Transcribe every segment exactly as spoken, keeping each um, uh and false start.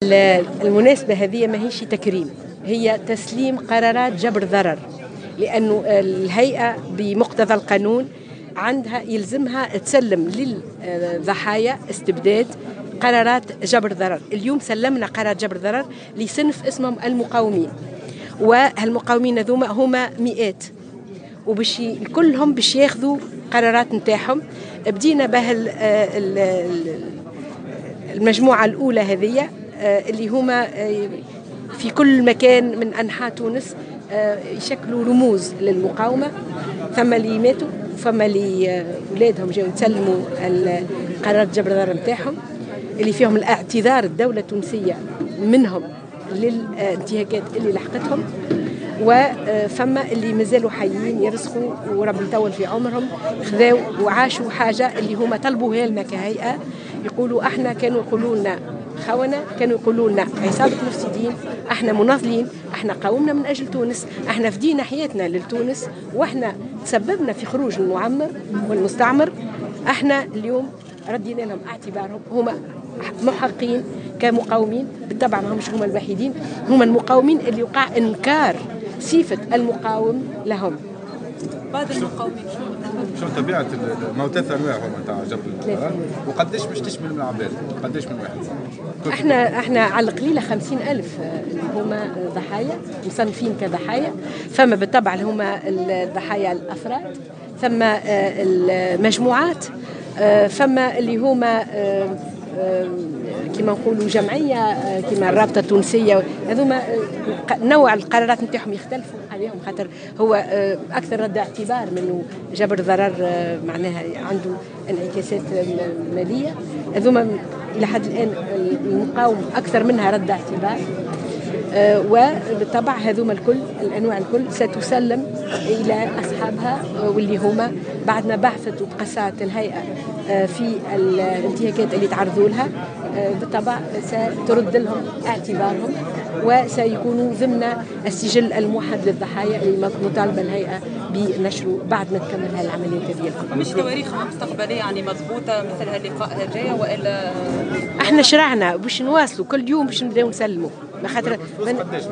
المناسبة هذه ما هيش تكريم، هي تسليم قرارات جبر ضرر، لأنه الهيئة بمقتضى القانون عندها يلزمها تسلم للضحايا استبداد قرارات جبر ضرر. اليوم سلمنا قرار جبر ضرر لصنف اسمهم المقاومين، وهالمقاومين ذوما هما مئات، وبش كلهم باش ياخذوا قرارات نتاعهم. بدينا به المجموعة الأولى هذه اللي هما في كل مكان من أنحاء تونس يشكلوا رموز للمقاومة، ثم اللي ماتوا ثم اللي أولادهم جاوا يسلموا قرارات جبر الضرر نتاعهم اللي فيهم الاعتذار الدولة التونسية منهم للانتهاكات اللي لحقتهم، وفما اللي مازالوا حيين يرزقوا وربي يطول في عمرهم، خذاو وعاشوا حاجة اللي هما طلبوها لنا كهيئة. يقولوا احنا كانوا يقولوا لنا خونة، كانوا يقولوا لنا عصابة مفسدين، احنا مناضلين، احنا قاومنا من اجل تونس، احنا فدينا حياتنا لتونس، واحنا تسببنا في خروج المعمر والمستعمر. احنا اليوم ردينا لهم اعتبارهم، هما محقين كمقاومين، بالطبع ما همش هما الوحيدين، هما المقاومين اللي وقع انكار صفة المقاوم لهم. بعض المقاومين شو طبيعة الموت ثلاث أنواع هما نتاع جبر الضرر، وقداش باش تشمل من العباد؟ قداش من واحد؟ احنا احنا على القليلة خمسين ألف اللي هما ضحايا مصنفين كضحايا، فما بالطبع اللي هما الضحايا الأفراد، ثم المجموعات، فما اللي هما كما نقولوا جمعية كما الرابطة التونسية. هذوما نوع القرارات نتاعهم يختلفوا عليهم، خاطر هو أكثر رد اعتبار منه جبر ضرر معناها عنده انعكاسات مالية. هذوما إلى حد الآن المقاوم أكثر منها رد اعتبار، وبالطبع هذوما الكل الأنواع الكل ستسلم إلى أصحابها، واللي هما بعد ما بعثت وتقصت الهيئة في الانتهاكات اللي تعرضوا لها بالطبع سترد لهم اعتبارهم، وسيكونوا ضمن السجل الموحد للضحايا اللي مطالبة الهيئة بنشره بعد ما تكمل هذه العمليات هذه. مش تواريخ مستقبلية يعني مضبوطة مثل هاللقاء الجاية وإلا؟ احنا شرعنا باش نواصلوا كل يوم باش نبداو نسلموا، خاطر قداش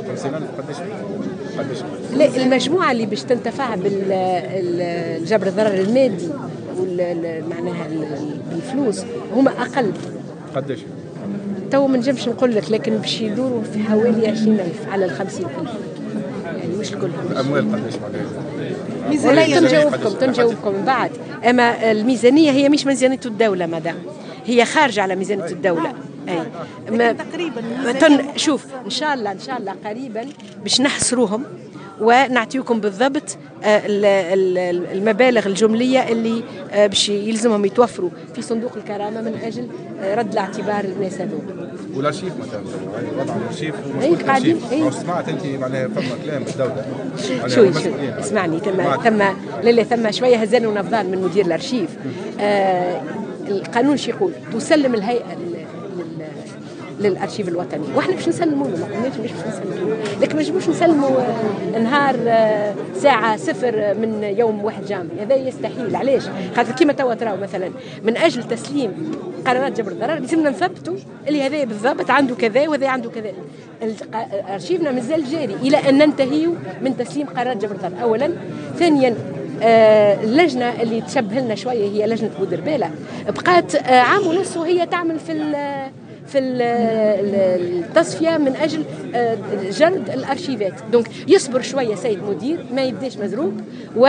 قداش لا المجموعة اللي باش تنتفع بالجبر الضرر المادي معناها بالفلوس هما أقل. قداش؟ تو ما نجمش نقول لك، لكن باش يدوروا في حوالي عشرين ألف على الخمسين ألف، يعني مش الكل. الأموال قداش معناها؟ ولا تنجاوبكم تنجاوبكم من بعد. أما الميزانية هي مش ميزانية الدولة مدام، هي خارجة على ميزانية الدولة. أي ما تقريبا تن شوف إن شاء الله إن شاء الله قريبا باش نحصروهم ونعطيكم بالضبط المبالغ الجملية اللي باش يلزمهم يتوفروا في صندوق الكرامة من أجل رد الاعتبار للناس هذول. والارشيف مثلا يعني وضع الارشيف اي قاعدين اي سمعت انت معناها فما كلام بالدوله شوي شوي اسمعني ثم ثم لا ثم شويه هزانوا نفضان من مدير الارشيف. آه القانون شو يقول؟ تسلم الهيئه للارشيف الوطني، واحنا باش نسلموا له، ما قلناش مش باش نسلموا، لكن مش باش نسلموا نهار ساعه صفر من يوم واحد جامع، هذا يستحيل. علاش؟ خاطر كيما توا تراو مثلا من اجل تسليم قرارات جبر الضرر لازمنا نثبتوا اللي هذا بالضبط عنده كذا وهذا عنده كذا. ارشيفنا مازال جاري الى ان ننتهيوا من تسليم قرارات جبر الضرر اولا. ثانيا آه اللجنه اللي تشبه لنا شويه هي لجنه بودرباله، بقات آه عام ونص وهي تعمل في في التصفيه من اجل جلد الارشيفات. دونك يصبر شويه سيد مدير، ما يبداش مزروب،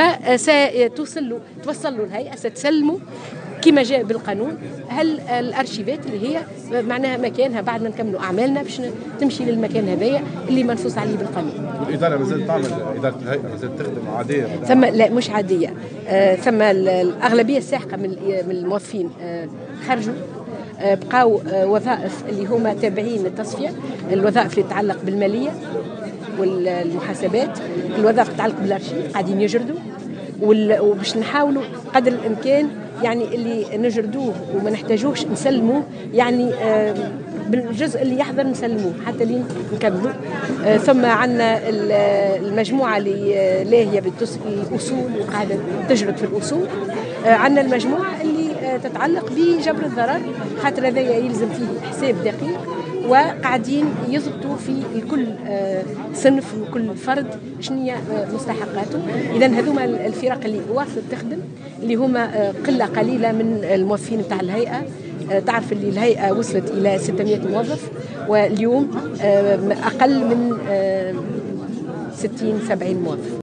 وستوصل له توصل له الهيئه ستسلمه كما جاء بالقانون هل الارشيفات اللي هي معناها مكانها بعد ما نكملوا اعمالنا باش تمشي للمكان هذايا اللي منصوص عليه بالقانون. والاداره مازالت تعمل، اداره الهيئه مازالت تخدم عاديه؟ ثم لا مش عاديه، آه ثم الاغلبيه الساحقه من من الموظفين آه خرجوا، بقاو وظائف اللي هما تابعين للتصفية، الوظائف اللي تتعلق بالمالية والمحاسبات، الوظائف اللي تتعلق بالارشيف قاعدين يجردوا، وباش نحاولوا قدر الامكان يعني اللي نجردوه وما نحتاجوش نسلموه، يعني بالجزء اللي يحضر نسلموه حتى لين نكملوا. ثم عندنا المجموعة اللي لاهية بالأصول وقاعدة تجرد في الأصول، عندنا المجموعة اللي تتعلق بجبر الضرر، خاطر هذا يلزم فيه حساب دقيق وقاعدين يضبطوا في الكل صنف وكل فرد شنو هي مستحقاته. إذا هذوما الفرق اللي واصلة تخدم، اللي هما قلة قليلة من الموظفين نتاع الهيئة. تعرف اللي الهيئة وصلت إلى ستمائة موظف، واليوم أقل من ستين سبعين موظف.